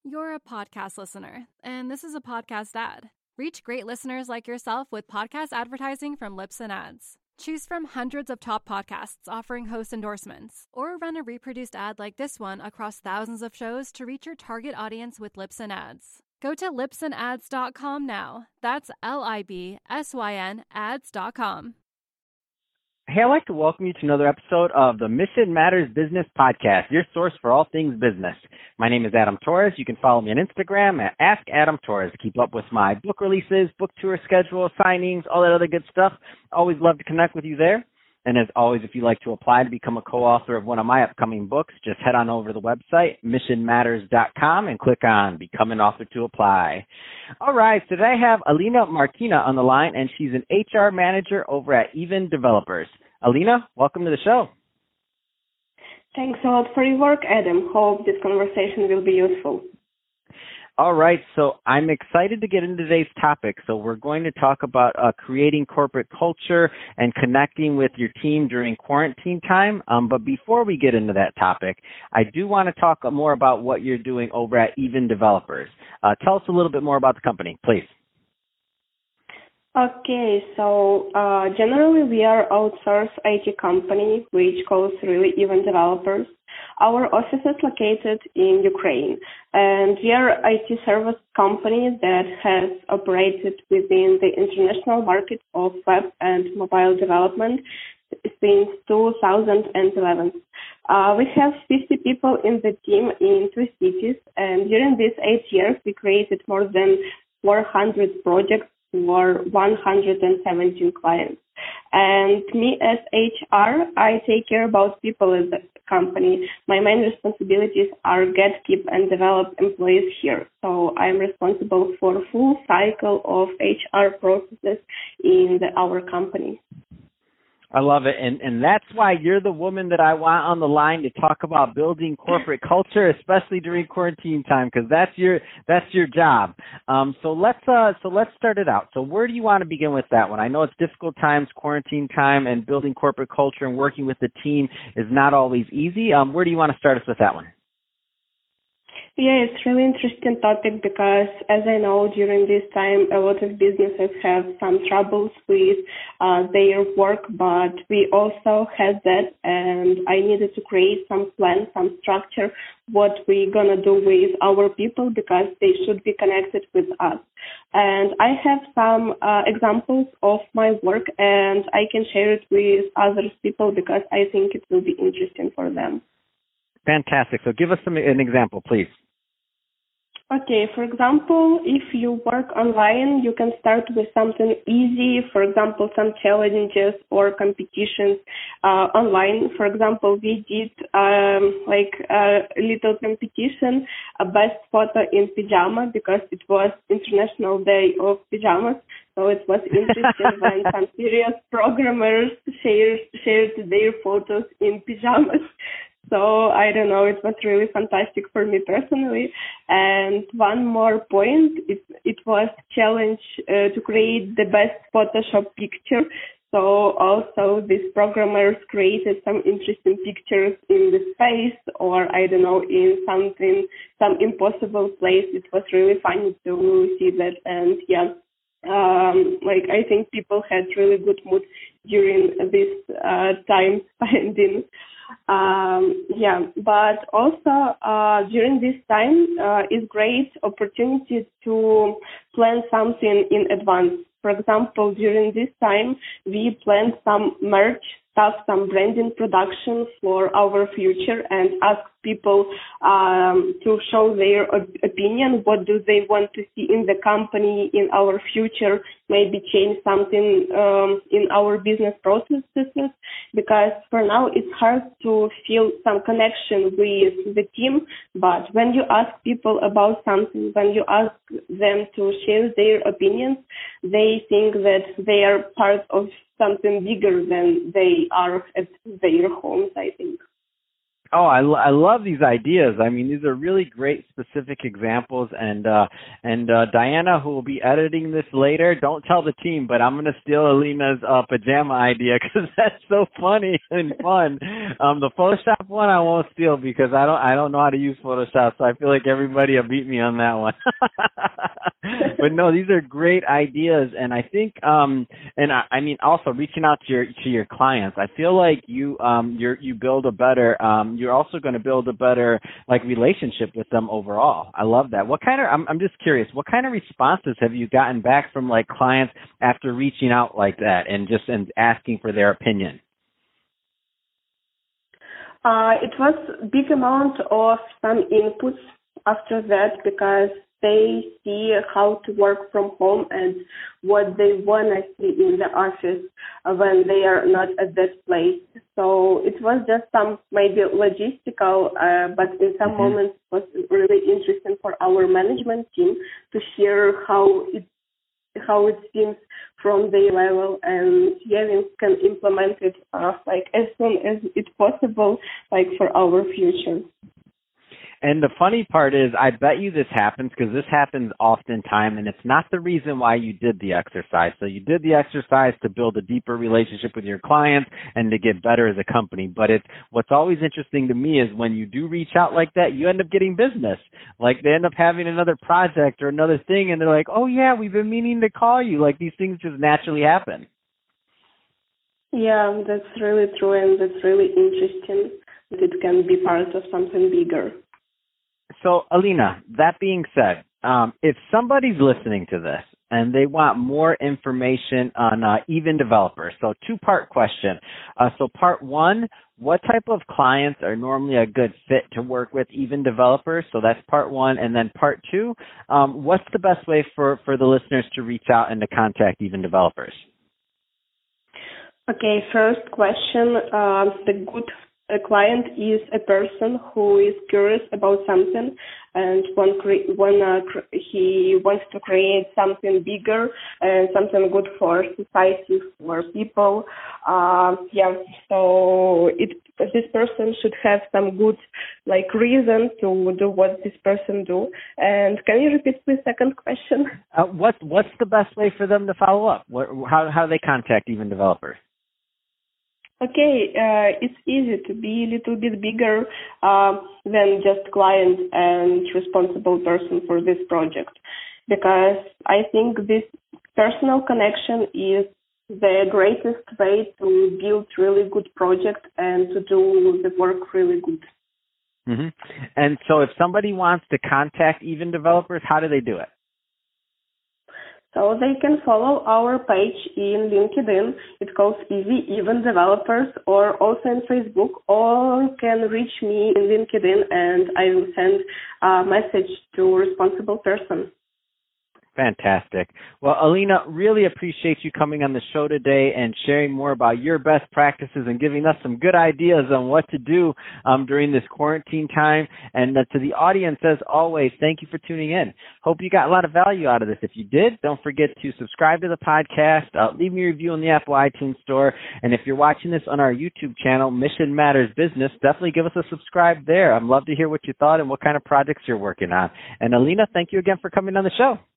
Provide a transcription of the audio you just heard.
You're a podcast listener, and this is a podcast ad. Reach great listeners like yourself with podcast advertising from Libsyn Ads. Choose from hundreds of top podcasts offering host endorsements, or run a reproduced ad like this one across thousands of shows to reach your target audience with Libsyn Ads. Go to libsynads.com now. That's LIBSYN ads.com. Hey, I'd like to welcome you to another episode of the Mission Matters Business Podcast, your source for all things business. My name is Adam Torres. You can follow me on Instagram at AskAdamTorres to keep up with my book releases, book tour schedule, signings, all that other good stuff. Always love to connect with you there. And as always, if you'd like to apply to become a co-author of one of my upcoming books, just head on over to the website, missionmatters.com, and click on Become an Author to apply. All right, so today I have Alina Martina on the line, and she's an HR manager over at Even Developers. Alina, welcome to the show. Thanks a lot for your work, Adam. Hope this conversation will be useful. All right, so I'm excited to get into today's topic. So we're going to talk about creating corporate culture and connecting with your team during quarantine time. But before we get into that topic, I do want to talk more about what you're doing over at Even Developers. Tell us a little bit more about the company, please. Okay, so generally we are outsourced IT company which calls really Even Developers. Our office is located in Ukraine, and we are an IT service company that has operated within the international market of web and mobile development since 2011. We have 50 people in the team in 2 cities, and during these 8 years we created more than 400 projects for 117 clients. And me as HR, I take care about people in the company. My main responsibilities are get, keep, and develop employees here. So I'm responsible for full cycle of HR processes in our company. I love it, and that's why you're the woman that I want on the line to talk about building corporate culture, especially during quarantine time, because that's your job. So let's start it out. So where do you want to begin with that one? I know it's difficult times, quarantine time, and building corporate culture and working with the team is not always easy. Where do you want to start us with that one? Yeah, it's really interesting topic because, as I know, during this time, a lot of businesses have some troubles with their work, but we also had that, and I needed to create some plan, some structure, what we're gonna do with our people because they should be connected with us. And I have some examples of my work, and I can share it with other people because I think it will be interesting for them. Fantastic. So give us an example, please. Okay, for example, if you work online, you can start with something easy, for example, some challenges or competitions online. For example, we did a little competition, a best photo in pajama, because it was International Day of Pajamas. So it was interesting when some serious programmers shared their photos in pajamas. So I don't know, it was really fantastic for me personally. And one more point, it was challenge to create the best Photoshop picture. So also these programmers created some interesting pictures in the space, or I don't know, in some impossible place. It was really funny to see that. And yeah, I think people had really good mood during this time spending. But also during this time is great opportunity to plan something in advance. For example, during this time, we planned some merch stuff, some branding production for our future, and ask people to show their opinion. What do they want to see in the company, in our future? Maybe change something in our business processes, because for now it's hard to feel some connection with the team. But when you ask people about something, when you ask them to share their opinions, they think that they are part of something bigger than they are at their homes, I think. Oh, I love these ideas. I mean, these are really great specific examples. And Diana, who will be editing this later, don't tell the team, but I'm going to steal Alina's pajama idea because that's so funny and fun. The Photoshop one I won't steal because I don't know how to use Photoshop, so I feel like everybody will beat me on that one. But no, these are great ideas, and I think I mean also reaching out to your clients. I feel like you build a better you're also going to build a better relationship with them overall. I love that. I'm just curious, what kind of responses have you gotten back from clients after reaching out like that and asking for their opinion? It was a big amount of some inputs after that because they see how to work from home and what they want to see in the office when they are not at that place. So it was just some maybe logistical, but in some moments it was really interesting for our management team to hear how it seems from their level, and we can implement it as soon as it's possible, for our future. And the funny part is, I bet you this happens because this happens oftentimes, and it's not the reason why you did the exercise. So you did the exercise to build a deeper relationship with your clients and to get better as a company. But what's always interesting to me is when you do reach out like that, you end up getting business. They end up having another project or another thing, and they're like, oh, yeah, we've been meaning to call you. These things just naturally happen. Yeah, that's really true, and that's really interesting that it can be part of something bigger. So, Alina, that being said, if somebody's listening to this and they want more information on Even Developers, so two-part question. So part one, what type of clients are normally a good fit to work with Even Developers? So that's part one. And then part two, what's the best way for the listeners to reach out and to contact Even Developers? Okay, first question, a client is a person who is curious about something and he wants to create something bigger and something good for society, for people. So this person should have some good reason to do what this person do. And can you repeat please second question? What's the best way for them to follow up? How do they contact Even Developers? Okay, it's easy to be a little bit bigger than just client and responsible person for this project, because I think this personal connection is the greatest way to build really good project and to do the work really good. Mm-hmm. And so if somebody wants to contact Even Developers, how do they do it? So they can follow our page in LinkedIn. It's called Even Developers, or also in Facebook, or can reach me in LinkedIn and I will send a message to responsible person. Fantastic. Well, Alina, really appreciate you coming on the show today and sharing more about your best practices and giving us some good ideas on what to do during this quarantine time. And to the audience, as always, thank you for tuning in. Hope you got a lot of value out of this. If you did, don't forget to subscribe to the podcast, leave me a review on the Apple iTunes Store. And if you're watching this on our YouTube channel, Mission Matters Business, definitely give us a subscribe there. I'd love to hear what you thought and what kind of projects you're working on. And Alina, thank you again for coming on the show.